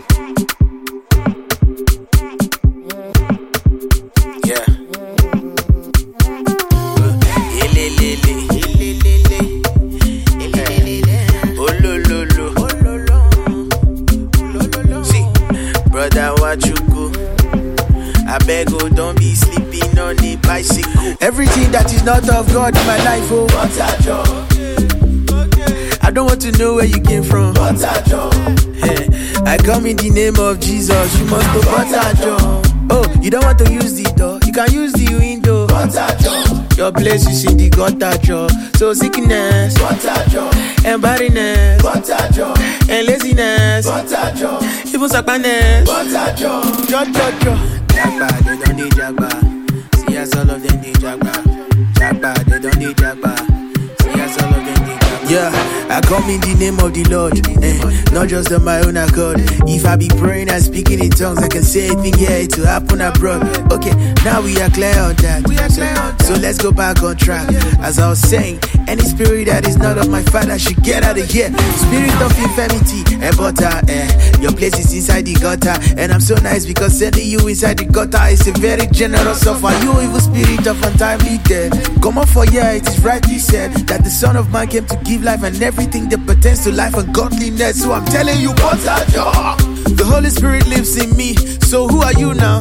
Yeah. See, brother, what you go? I beg, oh, don't be sleeping on the bicycle. Everything that is not of God in my life, oh, I don't want to know where you came from. Hey, I come in the name of Jesus. You must go John. Oh, you don't want to use the door, you can use the window. Your place is in the gutter jaw. So sickness, and barrenness, and laziness, even sadness, Jagba, they don't need Jagba. See us all of them need Jagba. Jagba, they don't need Jagba. See us all of them need Jagba. Yeah, I come in the name of the Lord, not just on my own accord. If I be praying and speaking in tongues, I can say anything here, it will happen abroad. Okay, now we are clear on that. So let's go back on track. As I was saying, any spirit that is not of my father should get out of here. Spirit of infirmity, butter, your place is inside the gutter. And I'm so nice because sending you inside the gutter is a very generous offer. You evil spirit of untimely death, come up for yeah, it is rightly said that the Son of Man came to give life and everything that pertains to life and godliness. So I'm telling you, the Holy Spirit lives in me. So who are you now?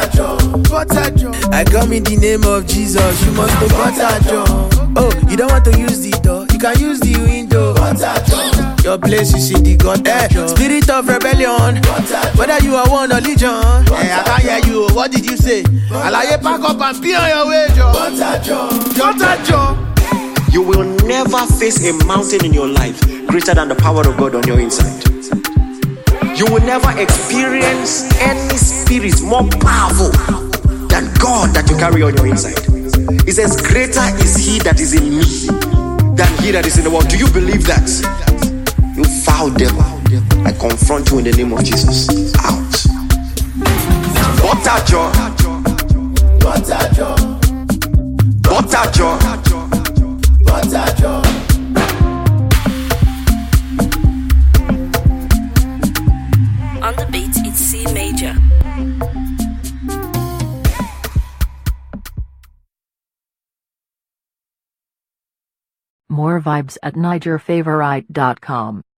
I come in the name of Jesus. You must go John. Oh, you don't want to use the door, you can use the window. Your place is in the God. Spirit of rebellion, whether you are one or legion. I can't hear you. What did you say? Alaye, pack up and be on your way, John. You will never face a mountain in your life greater than the power of God on your inside. You will never experience any spirit more powerful than God that you carry on your inside. It says, greater is he that is in me than he that is in the world. Do you believe that? You foul devil, I confront you in the name of Jesus. Out. Butter jaw. On the beat, it's C major. More vibes at NigerFavorite.com.